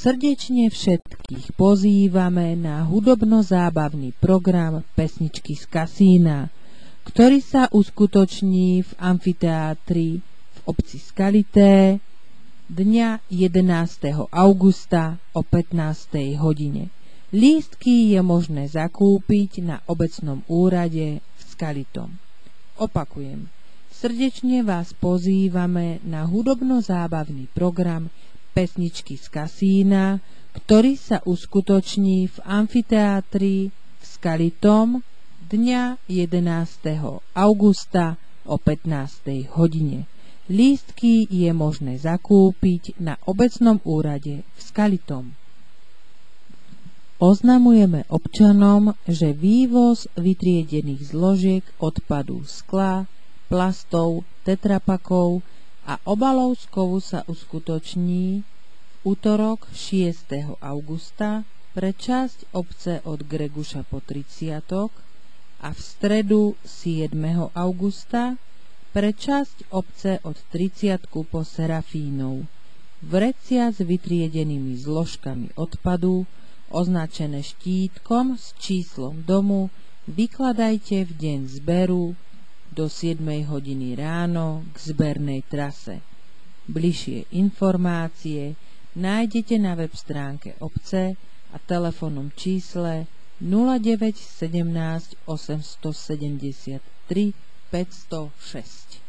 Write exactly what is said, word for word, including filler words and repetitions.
Srdečne všetkých pozývame na hudobno-zábavný program Pesničky z kasína, ktorý sa uskutoční v amfiteátri v obci Skalité dňa jedenásteho augusta o pätnástej hodine. Lístky je možné zakúpiť na obecnom úrade v Skalitom. Opakujem, srdečne vás pozývame na hudobno-zábavný program Pesničky z kasína, ktorý sa uskutoční v amfiteátri v Skalitom dňa jedenásteho augusta o pätnástej hodine. Lístky je možné zakúpiť na obecnom úrade v Skalitom. Oznamujeme občanom, že vývoz vytriedených zložiek odpadu skla, plastov, tetrapakov a obalov z kovu sa uskutoční v utorok šiesteho augusta pre časť obce od Greguša po Triciatok a v stredu siedmeho augusta pre časť obce od Triciatku po Serafínov. Vrecia s vytriedenými zložkami odpadu označené štítkom s číslom domu vykladajte v deň zberu do siedmej hodiny ráno k zbernej trase. Bližšie informácie nájdete na web stránke obce a telefónnom čísle nula deväť sedemnásť osemstosedemdesiattri päťstošesť.